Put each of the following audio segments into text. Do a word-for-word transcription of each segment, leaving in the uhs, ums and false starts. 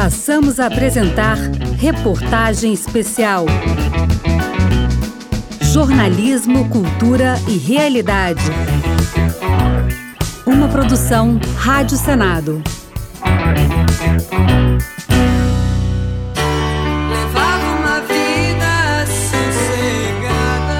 Passamos a apresentar Reportagem Especial. Jornalismo, cultura e realidade. Uma produção Rádio Senado. Levava uma vida sossegada.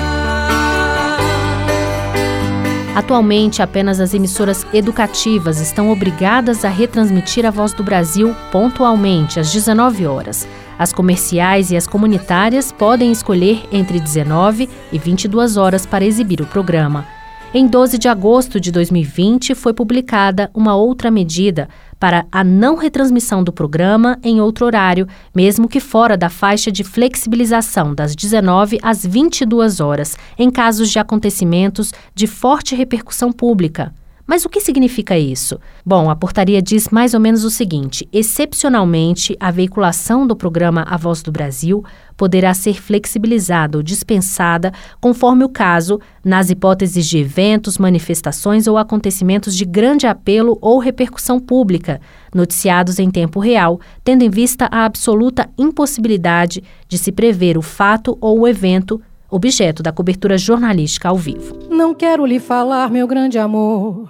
Atualmente, apenas as emissoras educativas estão obrigadas a retransmitir a Voz do Brasil pontualmente, às dezenove horas. As comerciais e as comunitárias podem escolher entre dezenove e vinte e duas horas para exibir o programa. Em doze de agosto de dois mil e vinte, foi publicada uma outra medida para a não retransmissão do programa em outro horário, mesmo que fora da faixa de flexibilização das dezenove às vinte e duas horas, em casos de acontecimentos de forte repercussão pública. Mas o que significa isso? Bom, a portaria diz mais ou menos o seguinte: excepcionalmente, a veiculação do programa A Voz do Brasil poderá ser flexibilizada ou dispensada conforme o caso, nas hipóteses de eventos, manifestações ou acontecimentos de grande apelo ou repercussão pública, noticiados em tempo real, tendo em vista a absoluta impossibilidade de se prever o fato ou o evento objeto da cobertura jornalística ao vivo. Não quero lhe falar, meu grande amor,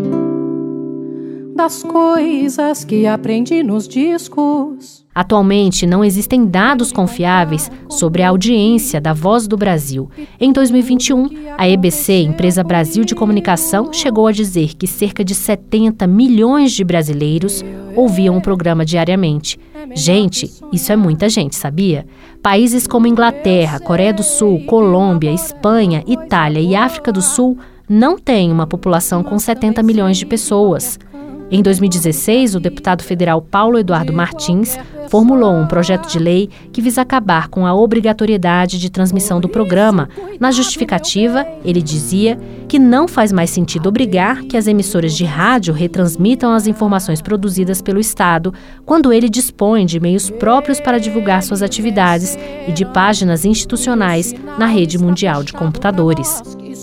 das coisas que aprendi nos discos. Atualmente, não existem dados confiáveis sobre a audiência da Voz do Brasil. Em dois mil e vinte e um, a E B C, Empresa Brasil de Comunicação, chegou a dizer que cerca de setenta milhões de brasileiros ouviam o programa diariamente. Gente, isso é muita gente, sabia? Países como Inglaterra, Coreia do Sul, Colômbia, Espanha, Itália e África do Sul não têm uma população com setenta milhões de pessoas. Em dois mil e dezesseis, o deputado federal Paulo Eduardo Martins formulou um projeto de lei que visa acabar com a obrigatoriedade de transmissão do programa. Na justificativa, ele dizia que não faz mais sentido obrigar que as emissoras de rádio retransmitam as informações produzidas pelo Estado, quando ele dispõe de meios próprios para divulgar suas atividades e de páginas institucionais na rede mundial de computadores.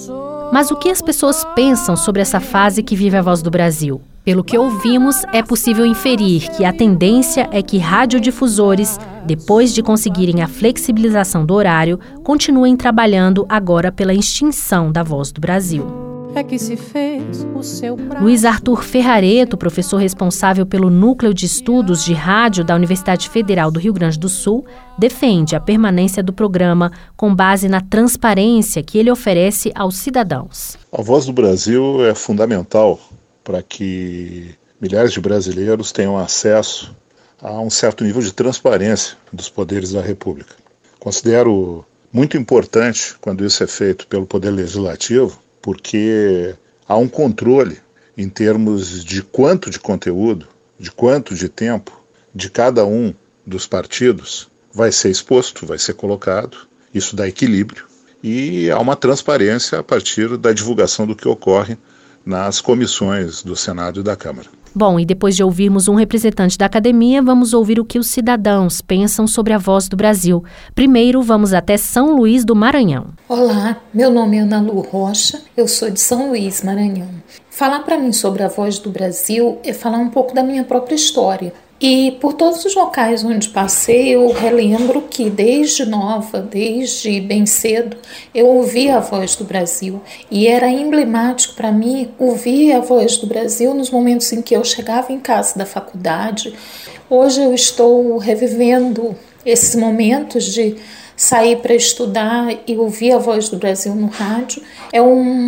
Mas o que as pessoas pensam sobre essa fase que vive a Voz do Brasil? Pelo que ouvimos, é possível inferir que a tendência é que radiodifusores, depois de conseguirem a flexibilização do horário, continuem trabalhando agora pela extinção da Voz do Brasil. É que se fez o seu prazo. Luiz Arthur Ferrareto, professor responsável pelo Núcleo de Estudos de Rádio da Universidade Federal do Rio Grande do Sul, defende a permanência do programa com base na transparência que ele oferece aos cidadãos. A Voz do Brasil é fundamental para que milhares de brasileiros tenham acesso a um certo nível de transparência dos poderes da República. Considero muito importante quando isso é feito pelo Poder Legislativo, porque há um controle em termos de quanto de conteúdo, de quanto de tempo, de cada um dos partidos vai ser exposto, vai ser colocado. Isso dá equilíbrio e há uma transparência a partir da divulgação do que ocorre nas comissões do Senado e da Câmara. Bom, e depois de ouvirmos um representante da academia, vamos ouvir o que os cidadãos pensam sobre a Voz do Brasil. Primeiro, vamos até São Luís do Maranhão. Olá, meu nome é Ana Lu Rocha, eu sou de São Luís, Maranhão. Falar para mim sobre a Voz do Brasil é falar um pouco da minha própria história. E por todos os locais onde passei, eu relembro que desde nova, desde bem cedo, eu ouvia a Voz do Brasil. E era emblemático para mim ouvir a Voz do Brasil nos momentos em que eu chegava em casa da faculdade. Hoje eu estou revivendo esses momentos de sair para estudar e ouvir a Voz do Brasil no rádio. É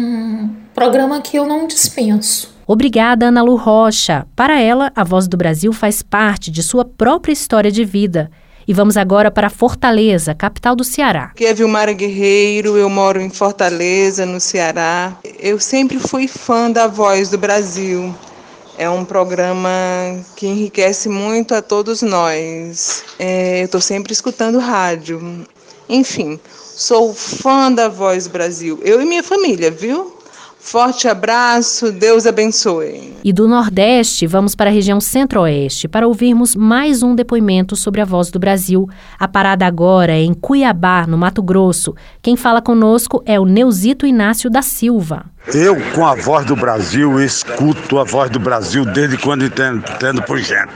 um programa que eu não dispenso. Obrigada, Ana Lu Rocha. Para ela, a Voz do Brasil faz parte de sua própria história de vida. E vamos agora para Fortaleza, capital do Ceará. Aqui é Vilmara Guerreiro, eu moro em Fortaleza, no Ceará. Eu sempre fui fã da Voz do Brasil. É um programa que enriquece muito a todos nós. É, eu estou sempre escutando rádio. Enfim, sou fã da Voz do Brasil. Eu e minha família, viu? Forte abraço, Deus abençoe. E do Nordeste, vamos para a região Centro-Oeste para ouvirmos mais um depoimento sobre a Voz do Brasil. A parada agora é em Cuiabá, no Mato Grosso. Quem fala conosco é o Neuzito Inácio da Silva. Eu, com a Voz do Brasil, escuto a Voz do Brasil desde quando entendo, entendo por gente.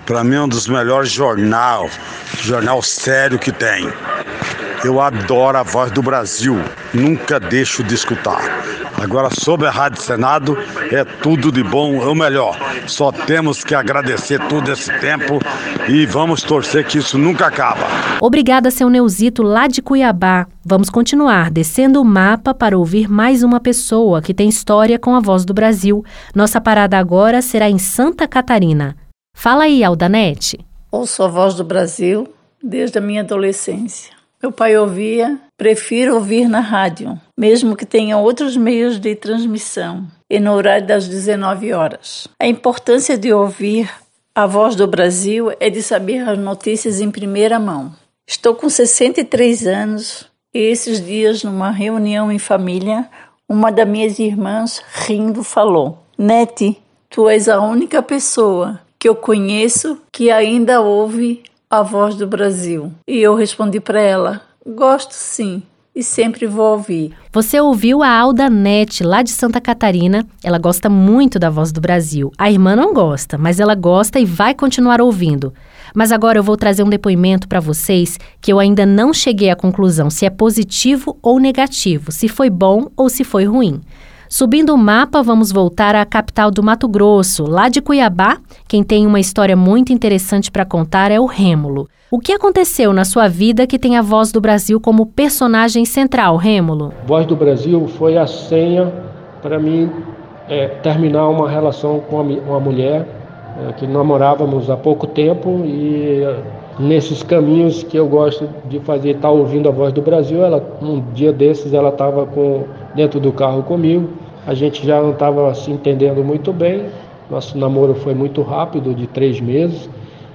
Para mim é um dos melhores jornal, jornal sério que tem. Eu adoro a Voz do Brasil, nunca deixo de escutar. Agora, sobre a Rádio Senado, é tudo de bom, é o melhor. Só temos que agradecer todo esse tempo e vamos torcer que isso nunca acaba. Obrigada, seu Neuzito, lá de Cuiabá. Vamos continuar descendo o mapa para ouvir mais uma pessoa que tem história com a Voz do Brasil. Nossa parada agora será em Santa Catarina. Fala aí, Aldanete. Ouço a Voz do Brasil desde a minha adolescência. Meu pai ouvia, prefiro ouvir na rádio, mesmo que tenha outros meios de transmissão, e no horário das dezenove horas. A importância de ouvir a Voz do Brasil é de saber as notícias em primeira mão. Estou com sessenta e três anos e esses dias, numa reunião em família, uma das minhas irmãs, rindo, falou: Nete, tu és a única pessoa que eu conheço que ainda ouve a Voz do Brasil. E eu respondi para ela: gosto sim, e sempre vou ouvir. Você ouviu a Aldanete, lá de Santa Catarina. Ela gosta muito da Voz do Brasil. A irmã não gosta, mas ela gosta e vai continuar ouvindo. Mas agora eu vou trazer um depoimento para vocês que eu ainda não cheguei à conclusão se é positivo ou negativo, se foi bom ou se foi ruim. Subindo o mapa, vamos voltar à capital do Mato Grosso, lá de Cuiabá. Quem tem uma história muito interessante para contar é o Rêmulo. O que aconteceu na sua vida que tem a Voz do Brasil como personagem central, Rêmulo? Voz do Brasil foi a senha para mim é, terminar uma relação com uma mulher é, que namorávamos há pouco tempo e é, nesses caminhos que eu gosto de fazer, estar tá ouvindo a Voz do Brasil. Ela, um dia desses ela estava com, dentro do carro comigo, a gente já não estava se entendendo muito bem, nosso namoro foi muito rápido, de três meses,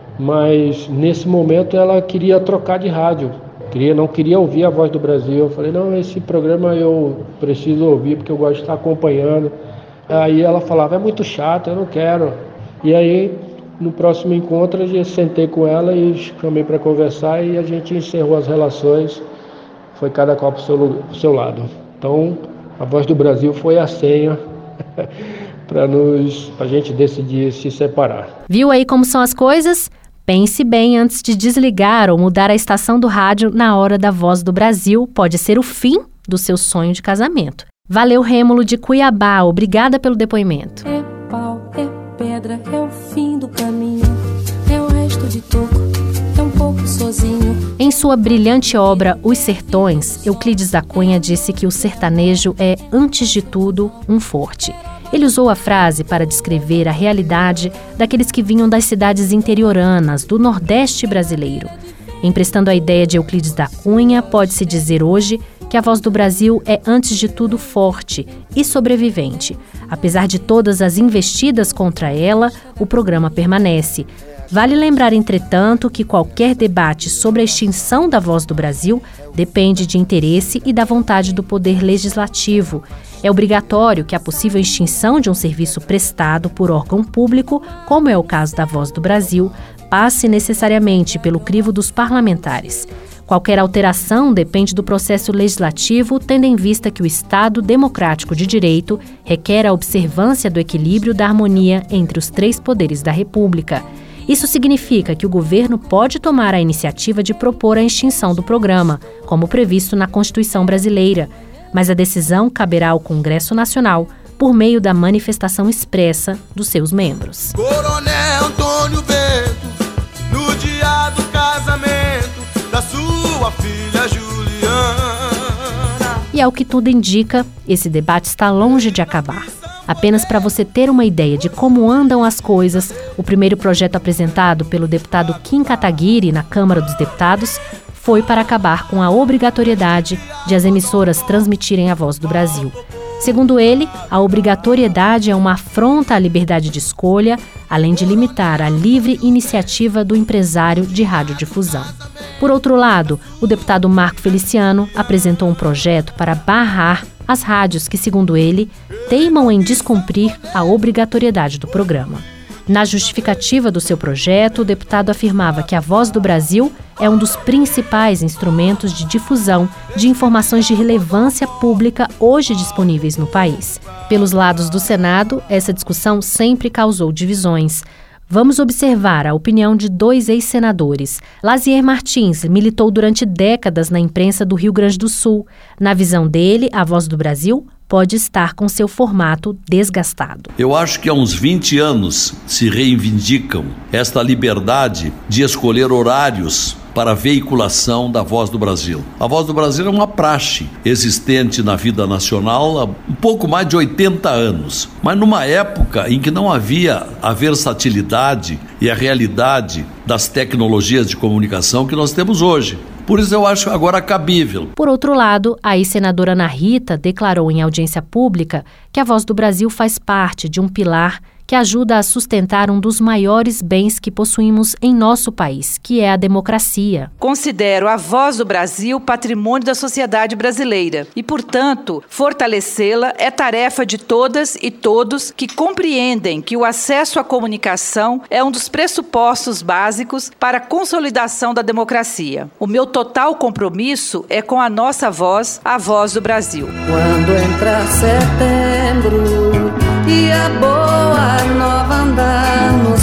mas nesse momento ela queria trocar de rádio, queria, não queria ouvir a Voz do Brasil. Eu falei: não, esse programa eu preciso ouvir porque eu gosto de estar acompanhando. Aí ela falava: é muito chato, eu não quero. E aí, no próximo encontro, eu sentei com ela e chamei para conversar e a gente encerrou as relações, foi cada qual para o seu, seu lado. Então, a Voz do Brasil foi a senha para nos, a gente decidir se separar. Viu aí como são as coisas? Pense bem antes de desligar ou mudar a estação do rádio na hora da Voz do Brasil. Pode ser o fim do seu sonho de casamento. Valeu, Rêmulo de Cuiabá. Obrigada pelo depoimento. É pau, é pedra, é o fim do caminho, é o resto de toco, é um pouco sozinho. Em sua brilhante obra Os Sertões, Euclides da Cunha disse que o sertanejo é, antes de tudo, um forte. Ele usou a frase para descrever a realidade daqueles que vinham das cidades interioranas do Nordeste brasileiro. Emprestando a ideia de Euclides da Cunha, pode-se dizer hoje que a Voz do Brasil é, antes de tudo, forte e sobrevivente. Apesar de todas as investidas contra ela, o programa permanece. Vale lembrar, entretanto, que qualquer debate sobre a extinção da Voz do Brasil depende de interesse e da vontade do Poder Legislativo. É obrigatório que a possível extinção de um serviço prestado por órgão público, como é o caso da Voz do Brasil, passe necessariamente pelo crivo dos parlamentares. Qualquer alteração depende do processo legislativo, tendo em vista que o Estado democrático de direito requer a observância do equilíbrio da harmonia entre os três poderes da República. Isso significa que o governo pode tomar a iniciativa de propor a extinção do programa, como previsto na Constituição brasileira, mas a decisão caberá ao Congresso Nacional por meio da manifestação expressa dos seus membros. Coronel Antônio Bento, no dia do casamento da sua filha Juliana. E ao que tudo indica, esse debate está longe de acabar. Apenas para você ter uma ideia de como andam as coisas, o primeiro projeto apresentado pelo deputado Kim Kataguiri na Câmara dos Deputados foi para acabar com a obrigatoriedade de as emissoras transmitirem a Voz do Brasil. Segundo ele, a obrigatoriedade é uma afronta à liberdade de escolha, além de limitar a livre iniciativa do empresário de radiodifusão. Por outro lado, o deputado Marco Feliciano apresentou um projeto para barrar as rádios que, segundo ele, teimam em descumprir a obrigatoriedade do programa. Na justificativa do seu projeto, o deputado afirmava que a Voz do Brasil é um dos principais instrumentos de difusão de informações de relevância pública hoje disponíveis no país. Pelos lados do Senado, essa discussão sempre causou divisões. Vamos observar a opinião de dois ex-senadores. Lazier Martins militou durante décadas na imprensa do Rio Grande do Sul. Na visão dele, a Voz do Brasil pode estar com seu formato desgastado. Eu acho que há uns vinte anos se reivindicam esta liberdade de escolher horários para a veiculação da Voz do Brasil. A Voz do Brasil é uma praxe existente na vida nacional há um pouco mais de oitenta anos, mas numa época em que não havia a versatilidade e a realidade das tecnologias de comunicação que nós temos hoje. Por isso eu acho agora cabível. Por outro lado, a ex-senadora Ana Rita declarou em audiência pública que a Voz do Brasil faz parte de um pilar que ajuda a sustentar um dos maiores bens que possuímos em nosso país, que é a democracia. Considero a Voz do Brasil patrimônio da sociedade brasileira e, portanto, fortalecê-la é tarefa de todas e todos que compreendem que o acesso à comunicação é um dos pressupostos básicos para a consolidação da democracia. O meu total compromisso é com a nossa voz, a Voz do Brasil. Quando entrar setembro e a boa nova andar nos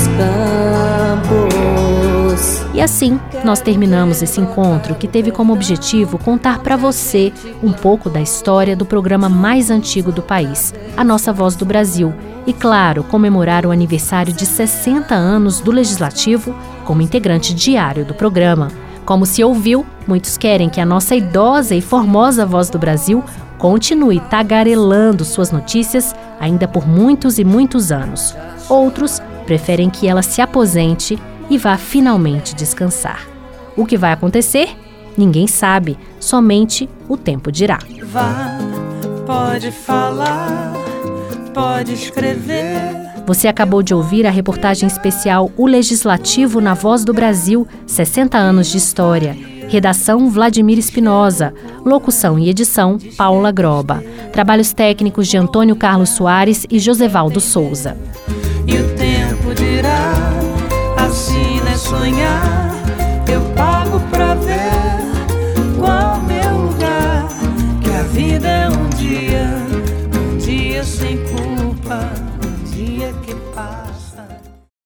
campos. E assim, nós terminamos esse encontro que teve como objetivo contar para você um pouco da história do programa mais antigo do país, a nossa Voz do Brasil. E, claro, comemorar o aniversário de sessenta anos do Legislativo como integrante diário do programa. Como se ouviu, muitos querem que a nossa idosa e formosa Voz do Brasil continue tagarelando suas notícias ainda por muitos e muitos anos. Outros preferem que ela se aposente e vá finalmente descansar. O que vai acontecer? Ninguém sabe, somente o tempo dirá. Vá, pode falar, pode escrever. Você acabou de ouvir a reportagem especial O Legislativo na Voz do Brasil, sessenta anos de história. Redação Vladimir Espinosa. Locução e edição Paula Groba. Trabalhos técnicos de Antônio Carlos Soares e Josevaldo Souza.